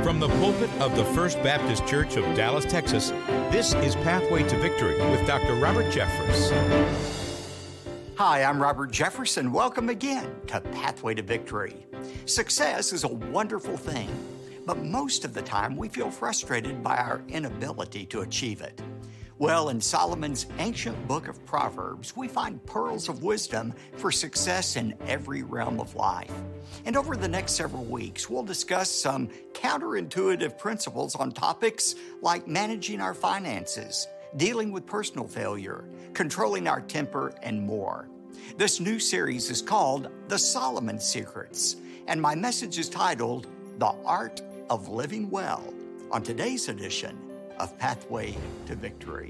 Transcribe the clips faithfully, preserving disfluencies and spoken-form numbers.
From the pulpit of the First Baptist Church of Dallas, Texas, this is Pathway to Victory with Doctor Robert Jeffress. Hi, I'm Robert Jeffress, and welcome again to Pathway to Victory. Success is a wonderful thing, but most of the time we feel frustrated by our inability to achieve it. Well, in Solomon's ancient book of Proverbs, we find pearls of wisdom for success in every realm of life. And over the next several weeks, we'll discuss some counterintuitive principles on topics like managing our finances, dealing with personal failure, controlling our temper, and more. This new series is called The Solomon Secrets, and my message is titled The Art of Living Well on today's edition of Pathway to Victory.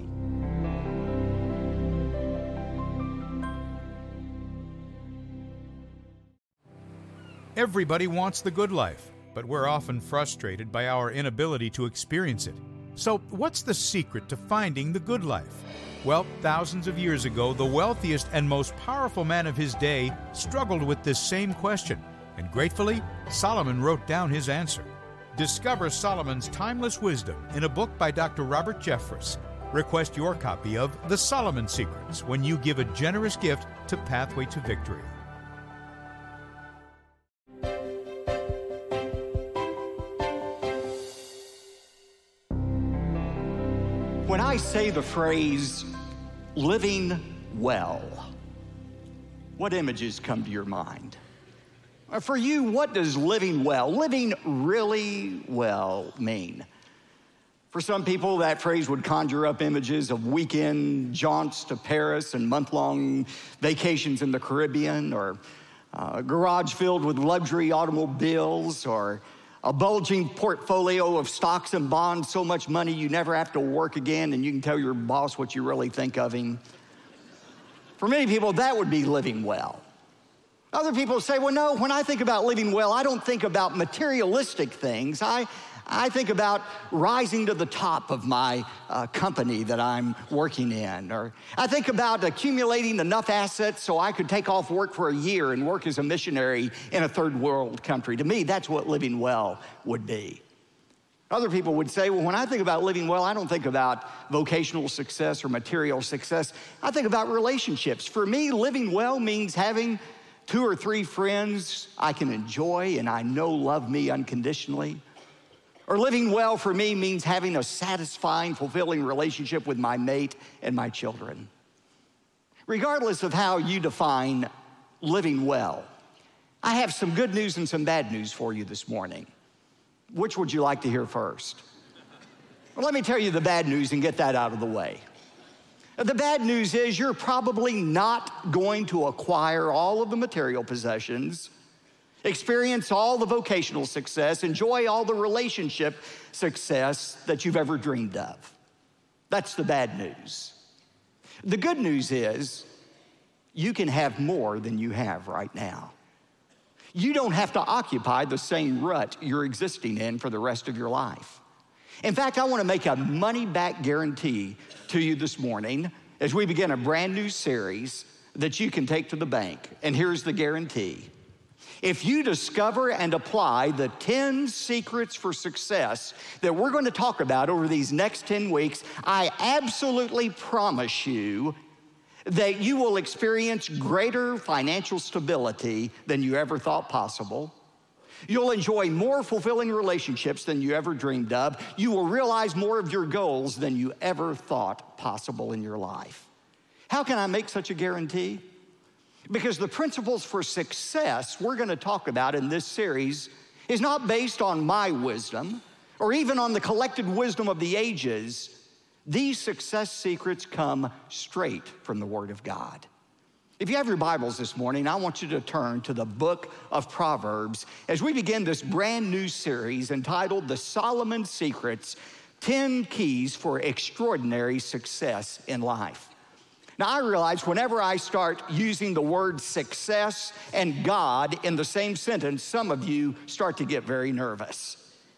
Everybody wants the good life, but we're often frustrated by our inability to experience it. So, what's the secret to finding the good life? Well, thousands of years ago, the wealthiest and most powerful man of his day struggled with this same question, and gratefully, Solomon wrote down his answer. Discover Solomon's timeless wisdom in a book by Doctor Robert Jeffress. Request your copy of The Solomon Secrets when you give a generous gift to Pathway to Victory. When I say the phrase, living well, what images come to your mind? For you, what does living well, living really well mean? For some people, that phrase would conjure up images of weekend jaunts to Paris and month-long vacations in the Caribbean, or a garage filled with luxury automobiles, or a bulging portfolio of stocks and bonds, so much money you never have to work again and you can tell your boss what you really think of him. For many people, that would be living well. Other people say, well, no, when I think about living well, I don't think about materialistic things. I, I think about rising to the top of my uh, company that I'm working in. Or I think about accumulating enough assets so I could take off work for a year and work as a missionary in a third world country. To me, that's what living well would be. Other people would say, well, when I think about living well, I don't think about vocational success or material success. I think about relationships. For me, living well means having two or three friends I can enjoy and I know love me unconditionally. Or living well for me means having a satisfying, fulfilling relationship with my mate and my children. Regardless of how you define living well, I have some good news and some bad news for you this morning. Which would you like to hear first? Well, let me tell you the bad news and get that out of the way. The bad news is you're probably not going to acquire all of the material possessions, experience all the vocational success, enjoy all the relationship success that you've ever dreamed of. That's the bad news. The good news is you can have more than you have right now. You don't have to occupy the same rut you're existing in for the rest of your life. In fact, I want to make a money-back guarantee to you this morning as we begin a brand new series that you can take to the bank. And here's the guarantee. If you discover and apply the ten secrets for success that we're going to talk about over these next ten weeks, I absolutely promise you that you will experience greater financial stability than you ever thought possible. You'll enjoy more fulfilling relationships than you ever dreamed of. You will realize more of your goals than you ever thought possible in your life. How can I make such a guarantee? Because the principles for success we're going to talk about in this series is not based on my wisdom or even on the collected wisdom of the ages. These success secrets come straight from the Word of God. If you have your Bibles this morning, I want you to turn to the book of Proverbs as we begin this brand new series entitled The Solomon Secrets, ten Keys for Extraordinary Success in Life. Now, I realize whenever I start using the word success and God in the same sentence, some of you start to get very nervous.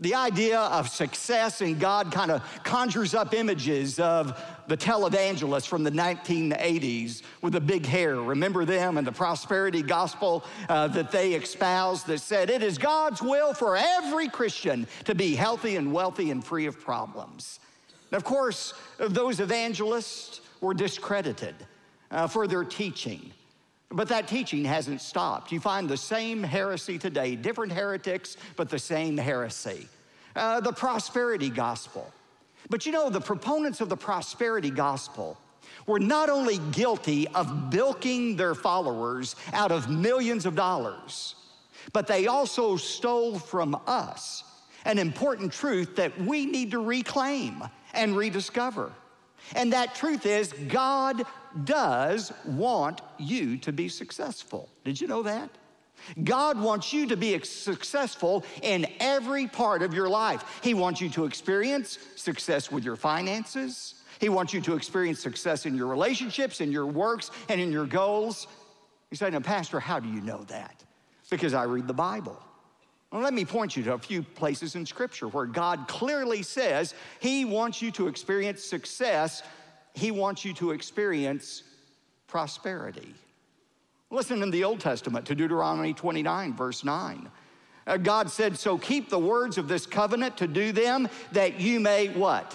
The idea of success in God kind of conjures up images of the televangelists from the nineteen eighties with the big hair. Remember them and the prosperity gospel uh, that they espoused that said, it is God's will for every Christian to be healthy and wealthy and free of problems. And of course, those evangelists were discredited uh, for their teaching. But that teaching hasn't stopped. You find the same heresy today, different heretics, but the same heresy. Uh, the prosperity gospel. But you know, the proponents of the prosperity gospel were not only guilty of bilking their followers out of millions of dollars, but they also stole from us an important truth that we need to reclaim and rediscover. And that truth is, God does want you to be successful. Did you know that? God wants you to be successful in every part of your life. He wants you to experience success with your finances. He wants you to experience success in your relationships, in your works, and in your goals. You say, now, Pastor, how do you know that? Because I read the Bible. Well, let me point you to a few places in Scripture where God clearly says He wants you to experience success. He wants you to experience prosperity. Listen in the Old Testament to Deuteronomy twenty-nine, verse nine. Uh, God said, so keep the words of this covenant to do them, that you may what?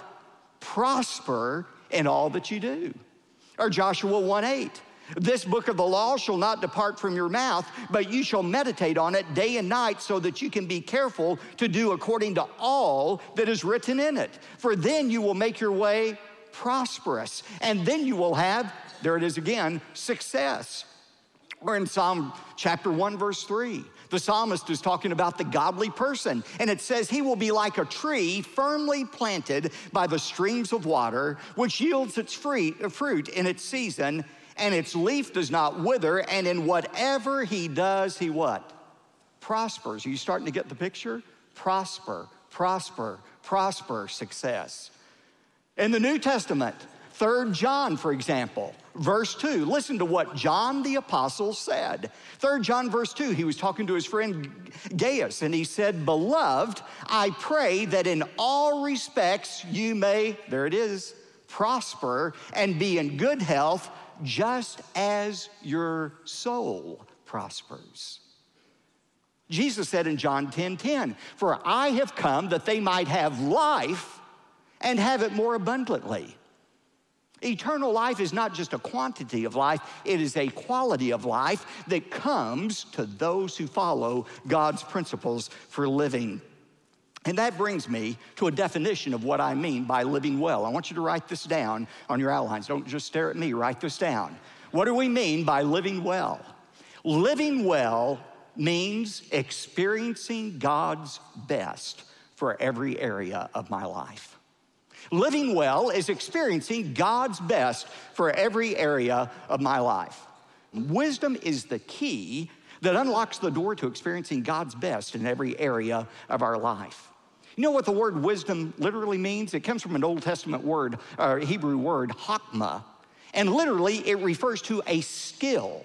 Prosper in all that you do. Or Joshua one eight. This book of the law shall not depart from your mouth, but you shall meditate on it day and night, so that you can be careful to do according to all that is written in it. For then you will make your way prosperous, and then you will have, there it is again, success. Or in Psalm chapter one, verse three, the psalmist is talking about the godly person, and it says he will be like a tree firmly planted by the streams of water, which yields its fruit in its season, and its leaf does not wither, and in whatever he does, he what? Prospers. Are you starting to get the picture? Prosper, prosper, prosper, success. In the New Testament, Third John, for example, verse two, listen to what John the Apostle said. Third John, verse two, he was talking to his friend Gaius, and he said, beloved, I pray that in all respects you may, there it is, prosper and be in good health, just as your soul prospers. Jesus said in John ten ten, for I have come that they might have life and have it more abundantly. Eternal life is not just a quantity of life, it is a quality of life that comes to those who follow God's principles for living. And that brings me to a definition of what I mean by living well. I want you to write this down on your outlines. Don't just stare at me, write this down. What do we mean by living well? Living well means experiencing God's best for every area of my life. Living well is experiencing God's best for every area of my life. Wisdom is the key that unlocks the door to experiencing God's best in every area of our life. You know what the word wisdom literally means? It comes from an Old Testament word, or Hebrew word, chokmah, and literally it refers to a skill.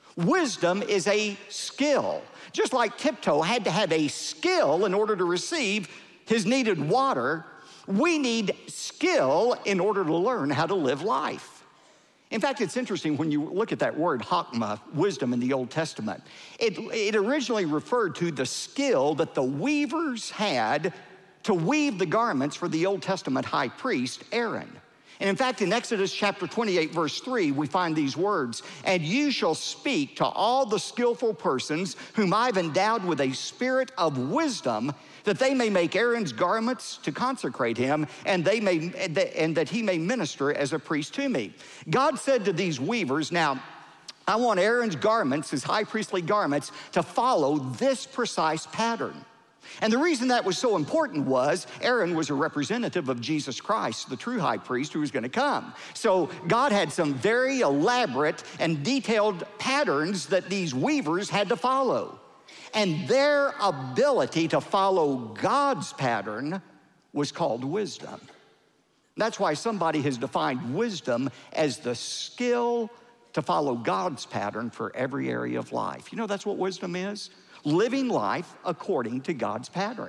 Wisdom is a skill. Just like Tiptoe had to have a skill in order to receive his needed water, we need skill in order to learn how to live life. In fact, it's interesting when you look at that word, chokmah, wisdom in the Old Testament. It, it originally referred to the skill that the weavers had to weave the garments for the Old Testament high priest, Aaron. And in fact, in Exodus chapter twenty-eight, verse three, we find these words, and you shall speak to all the skillful persons whom I've endowed with a spirit of wisdom, that they may make Aaron's garments to consecrate him, and they may and that he may minister as a priest to me. God said to these weavers, now, I want Aaron's garments, his high priestly garments, to follow this precise pattern. And the reason that was so important was Aaron was a representative of Jesus Christ, the true high priest who was going to come. So God had some very elaborate and detailed patterns that these weavers had to follow. And their ability to follow God's pattern was called wisdom. That's why somebody has defined wisdom as the skill to follow God's pattern for every area of life. You know, that's what wisdom is. Living life according to God's pattern.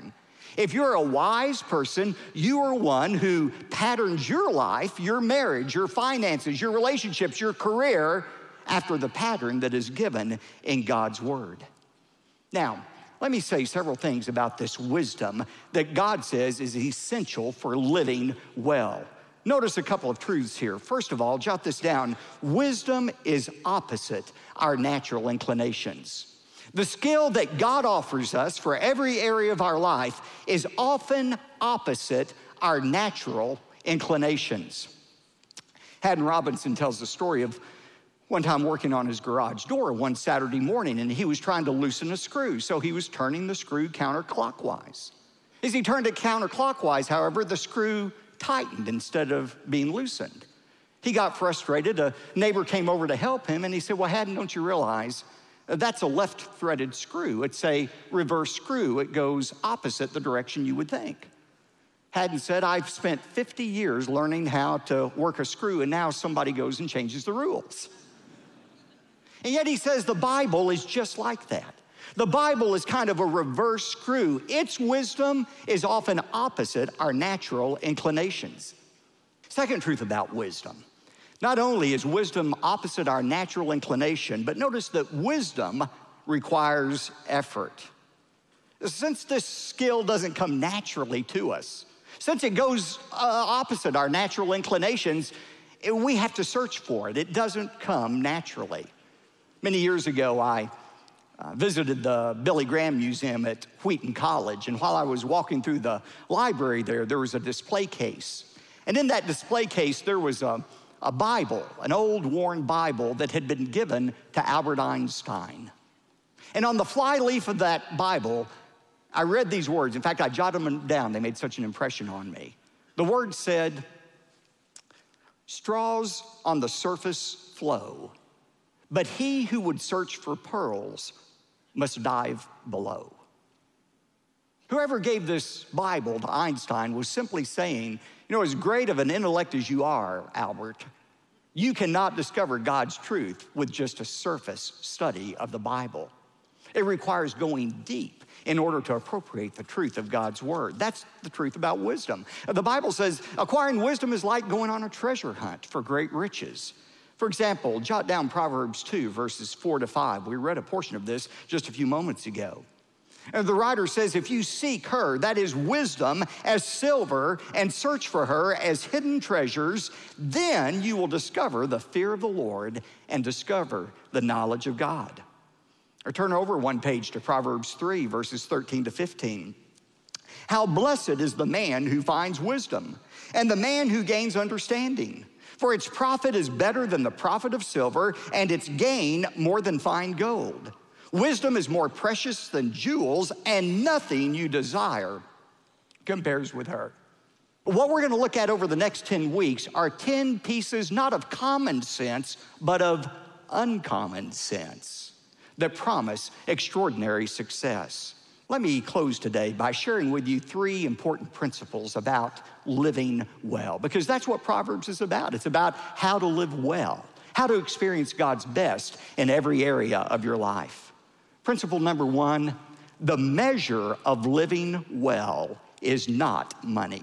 If you're a wise person, you are one who patterns your life, your marriage, your finances, your relationships, your career after the pattern that is given in God's word. Now, let me say several things about this wisdom that God says is essential for living well. Notice a couple of truths here. First of all, jot this down. Wisdom is opposite our natural inclinations. The skill that God offers us for every area of our life is often opposite our natural inclinations. Haddon Robinson tells the story of one time working on his garage door one Saturday morning, and he was trying to loosen a screw, so he was turning the screw counterclockwise. As he turned it counterclockwise, however, the screw tightened instead of being loosened. He got frustrated. A neighbor came over to help him, and he said, well, Haddon, don't you realize that's a left-threaded screw? It's a reverse screw. It goes opposite the direction you would think. Haddon said, I've spent fifty years learning how to work a screw, and now somebody goes and changes the rules. And yet he says the Bible is just like that. The Bible is kind of a reverse screw. Its wisdom is often opposite our natural inclinations. Second truth about wisdom. Not only is wisdom opposite our natural inclination, but notice that wisdom requires effort. Since this skill doesn't come naturally to us, since it goes uh, opposite our natural inclinations, it, we have to search for it. It doesn't come naturally. Many years ago, I uh, visited the Billy Graham Museum at Wheaton College, and while I was walking through the library there, there was a display case. And in that display case, there was a a Bible, an old worn Bible that had been given to Albert Einstein. And on the flyleaf of that Bible, I read these words. In fact, I jotted them down. They made such an impression on me. The words said, straws on the surface flow, but he who would search for pearls must dive below. Whoever gave this Bible to Einstein was simply saying, you know, as great of an intellect as you are, Albert, you cannot discover God's truth with just a surface study of the Bible. It requires going deep in order to appropriate the truth of God's word. That's the truth about wisdom. The Bible says acquiring wisdom is like going on a treasure hunt for great riches. For example, jot down Proverbs two, verses four to five. We read a portion of this just a few moments ago. And the writer says, if you seek her, that is wisdom, as silver, and search for her as hidden treasures, then you will discover the fear of the Lord and discover the knowledge of God. Or turn over one page to Proverbs three, verses thirteen to fifteen. How blessed is the man who finds wisdom, and the man who gains understanding. For its profit is better than the profit of silver, and its gain more than fine gold. Wisdom is more precious than jewels, and nothing you desire compares with her. What we're going to look at over the next ten weeks are ten pieces, not of common sense, but of uncommon sense that promise extraordinary success. Let me close today by sharing with you three important principles about living well, because that's what Proverbs is about. It's about how to live well, how to experience God's best in every area of your life. Principle number one, the measure of living well is not money.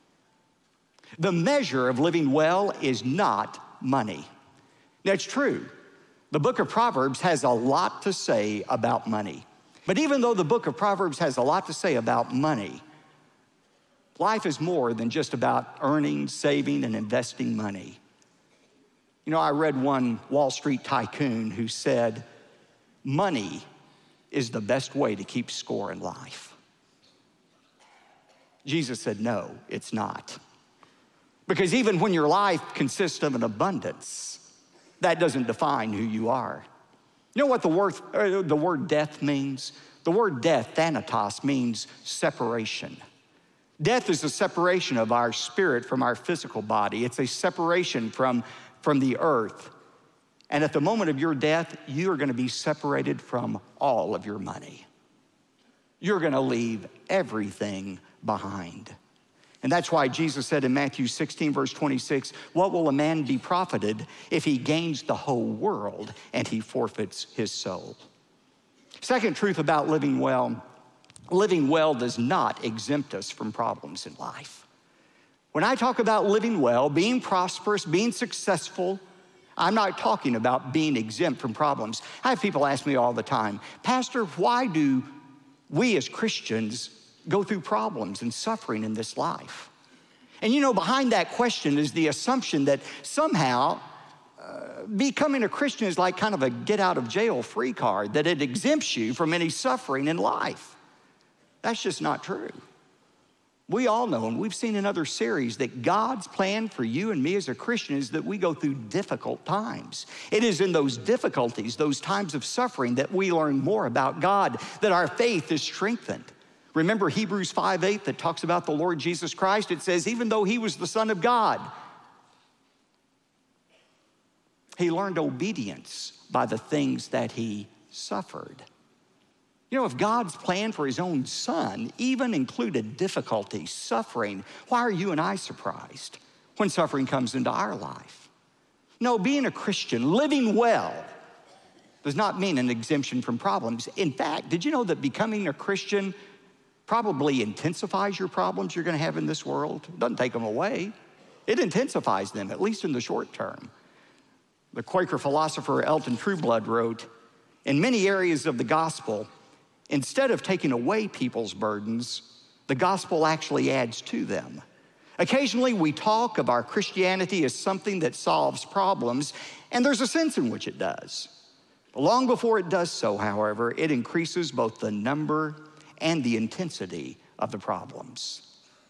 The measure of living well is not money. That's true. The book of Proverbs has a lot to say about money. But even though the book of Proverbs has a lot to say about money, life is more than just about earning, saving, and investing money. You know, I read one Wall Street tycoon who said, money is the best way to keep score in life. Jesus said, no, it's not. Because even when your life consists of an abundance, that doesn't define who you are. You know what the word, uh, the word death means? The word death, thanatos, means separation. Death is a separation of our spirit from our physical body. It's a separation from, from the earth. And at the moment of your death, you are going to be separated from all of your money. You're going to leave everything behind. And that's why Jesus said in Matthew sixteen, verse twenty-six, what will a man be profited if he gains the whole world and he forfeits his soul? Second truth about living well living well does not exempt us from problems in life. When I talk about living well, being prosperous, being successful, I'm not talking about being exempt from problems. I have people ask me all the time, Pastor, why do we as Christians go through problems and suffering in this life? And you know, behind that question is the assumption that somehow uh, becoming a Christian is like kind of a get out of jail free card, that it exempts you from any suffering in life. That's just not true. We all know, and we've seen in other series, that God's plan for you and me as a Christian is that we go through difficult times. It is in those difficulties, those times of suffering, that we learn more about God, that our faith is strengthened. Remember Hebrews five eight that talks about the Lord Jesus Christ? It says, even though he was the Son of God, he learned obedience by the things that he suffered. You know, if God's plan for his own Son even included difficulty, suffering, why are you and I surprised when suffering comes into our life? No, being a Christian, living well, does not mean an exemption from problems. In fact, did you know that becoming a Christian probably intensifies your problems you're gonna have in this world? It doesn't take them away. It intensifies them, at least in the short term. The Quaker philosopher Elton Trueblood wrote, in many areas of the gospel, instead of taking away people's burdens, the gospel actually adds to them. Occasionally, we talk of our Christianity as something that solves problems, and there's a sense in which it does. But long before it does so, however, it increases both the number and the intensity of the problems.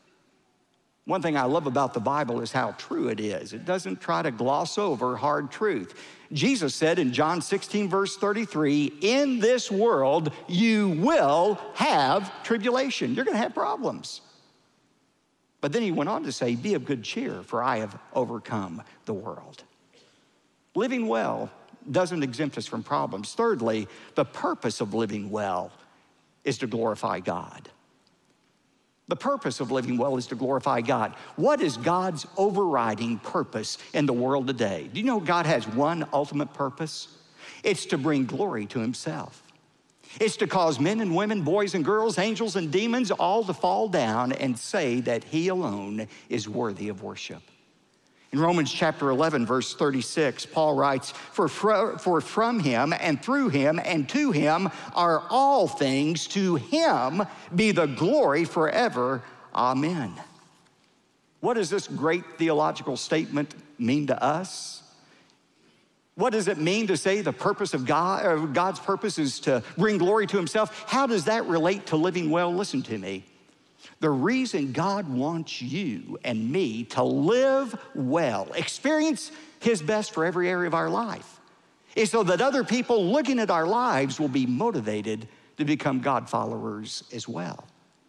One thing I love about the Bible is how true it is. It doesn't try to gloss over hard truth. Jesus said in John sixteen, verse thirty-three, in this world you will have tribulation. You're gonna have problems. But then he went on to say, be of good cheer, for I have overcome the world. Living well doesn't exempt us from problems. Thirdly, the purpose of living well is to glorify God. The purpose of living well is to glorify God. What is God's overriding purpose in the world today? Do you know God has one ultimate purpose? It's to bring glory to himself. It's to cause men and women, boys and girls, angels and demons, all to fall down and say that he alone is worthy of worship. In Romans chapter eleven, verse thirty-six, Paul writes, for, for from him and through him and to him are all things, to him be the glory forever. Amen. What does this great theological statement mean to us? What does it mean to say the purpose of God, or God's purpose is to bring glory to himself? How does that relate to living well? Listen to me. The reason God wants you and me to live well, experience his best for every area of our life, is so that other people looking at our lives will be motivated to become God followers as well.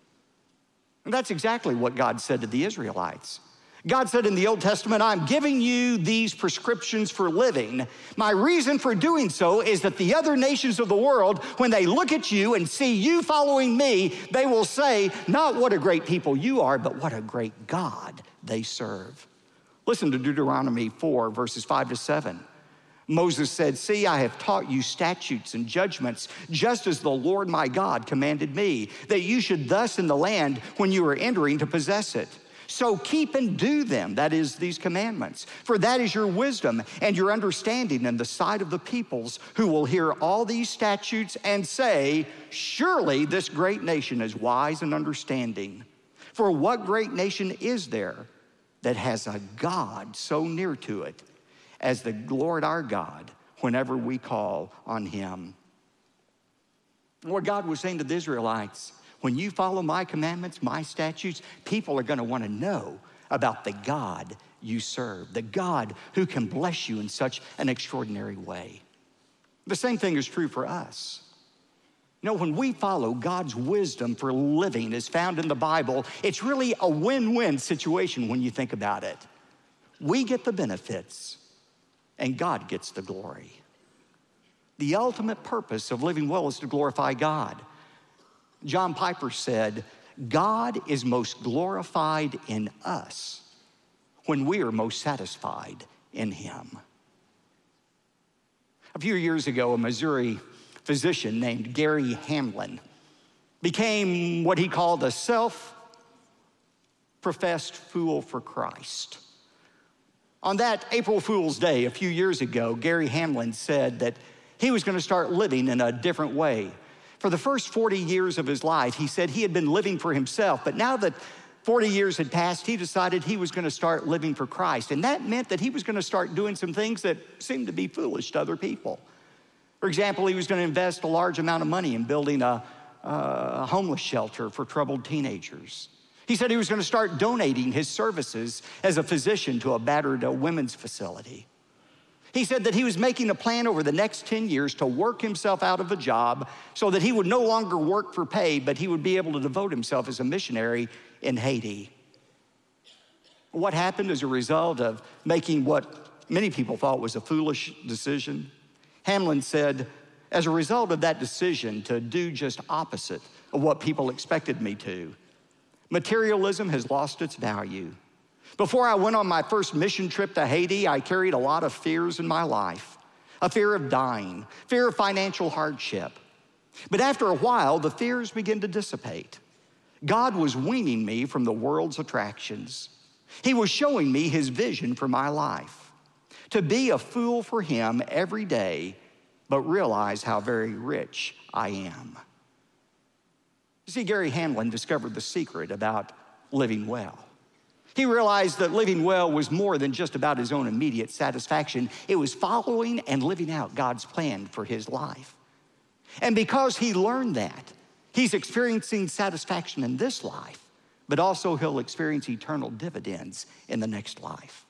And that's exactly what God said to the Israelites. God said in the Old Testament, I'm giving you these prescriptions for living. My reason for doing so is that the other nations of the world, when they look at you and see you following me, they will say, not what a great people you are, but what a great God they serve. Listen to Deuteronomy four, verses five to seven. Moses said, see, I have taught you statutes and judgments, just as the Lord my God commanded me, that you should thus in the land when you are entering to possess it. So keep and do them, that is, these commandments. For that is your wisdom and your understanding in the sight of the peoples, who will hear all these statutes and say, surely this great nation is wise and understanding. For what great nation is there that has a God so near to it as the Lord our God whenever we call on him? What God was saying to the Israelites, when you follow my commandments, my statutes, people are gonna wanna know about the God you serve, the God who can bless you in such an extraordinary way. The same thing is true for us. You know, when we follow God's wisdom for living as found in the Bible, it's really a win-win situation when you think about it. We get the benefits and God gets the glory. The ultimate purpose of living well is to glorify God. John Piper said, God is most glorified in us when we are most satisfied in him. A few years ago, a Missouri physician named Gary Hamlin became what he called a self-professed fool for Christ. On that April Fool's Day a few years ago, Gary Hamlin said that he was going to start living in a different way. For the first forty years of his life, he said he had been living for himself, but now that forty years had passed, he decided he was going to start living for Christ. And that meant that he was going to start doing some things that seemed to be foolish to other people. For example, he was going to invest a large amount of money in building a, a homeless shelter for troubled teenagers. He said he was going to start donating his services as a physician to a battered uh, women's facility. He said that he was making a plan over the next ten years to work himself out of a job so that he would no longer work for pay, but he would be able to devote himself as a missionary in Haiti. What happened as a result of making what many people thought was a foolish decision? Hamlin said, as a result of that decision to do just opposite of what people expected me to, materialism has lost its value. Before I went on my first mission trip to Haiti, I carried a lot of fears in my life. A fear of dying, fear of financial hardship. But after a while, the fears began to dissipate. God was weaning me from the world's attractions. He was showing me his vision for my life. To be a fool for him every day, but realize how very rich I am. You see, Gary Hamlin discovered the secret about living well. He realized that living well was more than just about his own immediate satisfaction. It was following and living out God's plan for his life. And because he learned that, he's experiencing satisfaction in this life, but also he'll experience eternal dividends in the next life.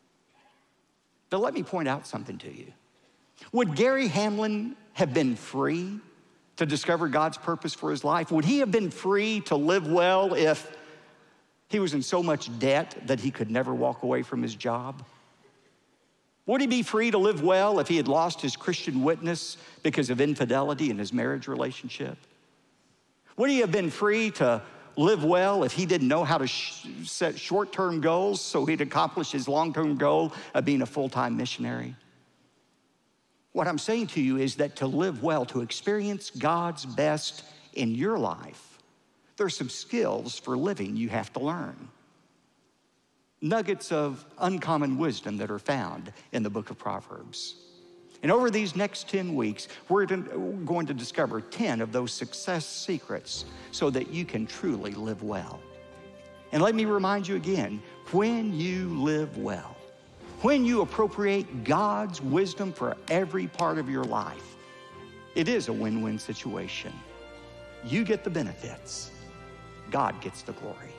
But let me point out something to you. Would Gary Hamlin have been free to discover God's purpose for his life? Would he have been free to live well if he was in so much debt that he could never walk away from his job? Would he be free to live well if he had lost his Christian witness because of infidelity in his marriage relationship? Would he have been free to live well if he didn't know how to sh- set short-term goals so he'd accomplish his long-term goal of being a full-time missionary? What I'm saying to you is that to live well, to experience God's best in your life, there's some skills for living you have to learn. Nuggets of uncommon wisdom that are found in the book of Proverbs. And over these next ten weeks, we're going to discover ten of those success secrets so that you can truly live well. And let me remind you again, when you live well, when you appropriate God's wisdom for every part of your life, it is a win-win situation. You get the benefits. God gets the glory.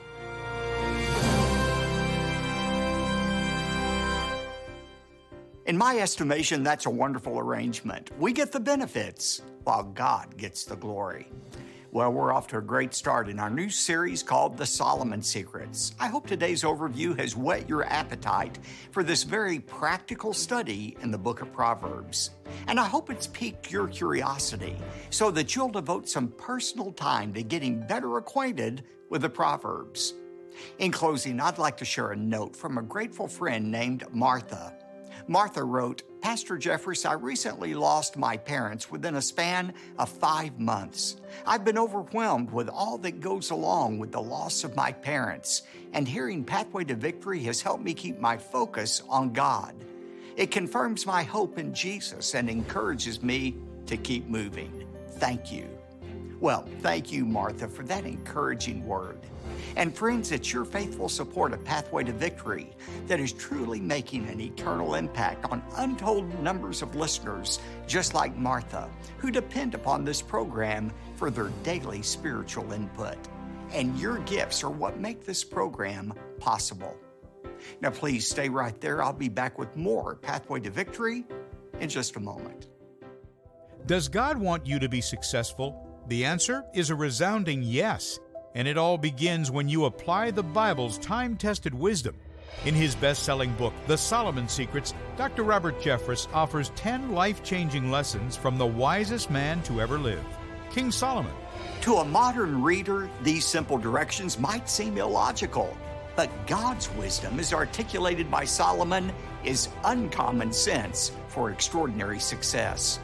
In my estimation, that's a wonderful arrangement. We get the benefits while God gets the glory. Well, we're off to a great start in our new series called The Solomon Secrets. I hope today's overview has whet your appetite for this very practical study in the book of Proverbs. And I hope it's piqued your curiosity so that you'll devote some personal time to getting better acquainted with the Proverbs. In closing, I'd like to share a note from a grateful friend named Martha. Martha wrote, Pastor Jeffress, I recently lost my parents within a span of five months. I've been overwhelmed with all that goes along with the loss of my parents, and hearing Pathway to Victory has helped me keep my focus on God. It confirms my hope in Jesus and encourages me to keep moving. Thank you. Well, thank you, Martha, for that encouraging word. And friends, it's your faithful support of Pathway to Victory that is truly making an eternal impact on untold numbers of listeners just like Martha, who depend upon this program for their daily spiritual input. And your gifts are what make this program possible. Now, please stay right there. I'll be back with more Pathway to Victory in just a moment. Does God want you to be successful? The answer is a resounding yes. And it all begins when you apply the Bible's time-tested wisdom. In his best-selling book, The Solomon Secrets, Doctor Robert Jeffress offers ten life-changing lessons from the wisest man to ever live, King Solomon. To a modern reader, these simple directions might seem illogical, but God's wisdom, as articulated by Solomon, is uncommon sense for extraordinary success.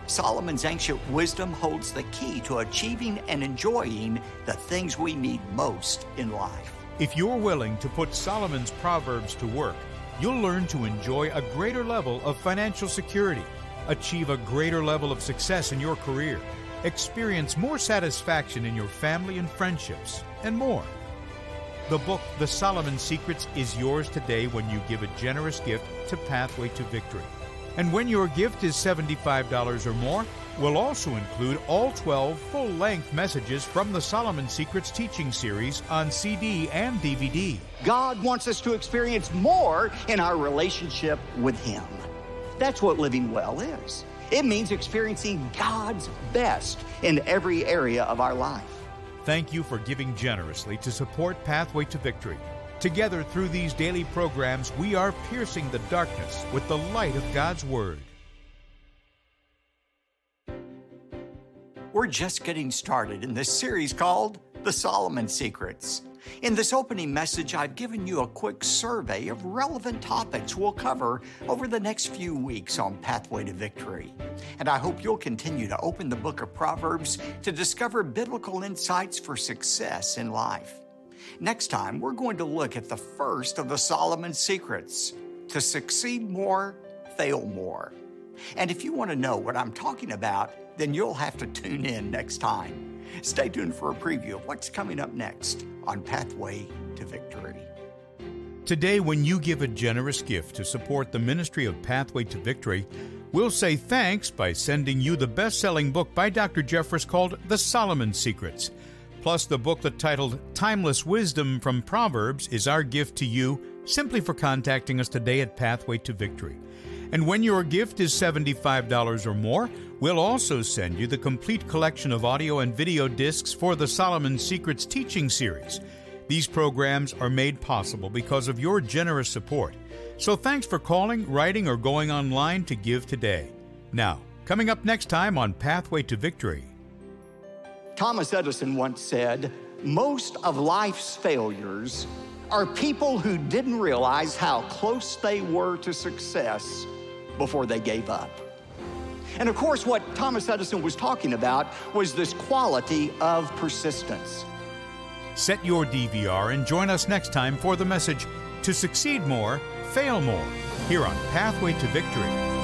Solomon's ancient wisdom holds the key to achieving and enjoying the things we need most in life. If you're willing to put Solomon's Proverbs to work, you'll learn to enjoy a greater level of financial security, achieve a greater level of success in your career, experience more satisfaction in your family and friendships, and more. The book, The Solomon Secrets, is yours today when you give a generous gift to Pathway to Victory. And when your gift is seventy-five dollars or more, we'll also include all twelve full-length messages from the Solomon Secrets teaching series on C D and D V D. God wants us to experience more in our relationship with Him. That's what living well is. It means experiencing God's best in every area of our life. Thank you for giving generously to support Pathway to Victory. Together through these daily programs, we are piercing the darkness with the light of God's Word. We're just getting started in this series called The Solomon Secrets. In this opening message, I've given you a quick survey of relevant topics we'll cover over the next few weeks on Pathway to Victory. And I hope you'll continue to open the book of Proverbs to discover biblical insights for success in life. Next time, we're going to look at the first of the Solomon Secrets: to succeed more, fail more. And if you want to know what I'm talking about, then you'll have to tune in next time. Stay tuned for a preview of what's coming up next on Pathway to Victory. Today, when you give a generous gift to support the ministry of Pathway to Victory, we'll say thanks by sending you the best-selling book by Doctor Jeffress called The Solomon Secrets. Plus, the booklet titled Timeless Wisdom from Proverbs is our gift to you simply for contacting us today at Pathway to Victory. And when your gift is seventy-five dollars or more, we'll also send you the complete collection of audio and video discs for the Solomon Secrets teaching series. These programs are made possible because of your generous support. So thanks for calling, writing, or going online to give today. Now, coming up next time on Pathway to Victory. Thomas Edison once said, "Most of life's failures are people who didn't realize how close they were to success before they gave up." And of course, what Thomas Edison was talking about was this quality of persistence. Set your D V R and join us next time for the message, To Succeed More, Fail More, here on Pathway to Victory.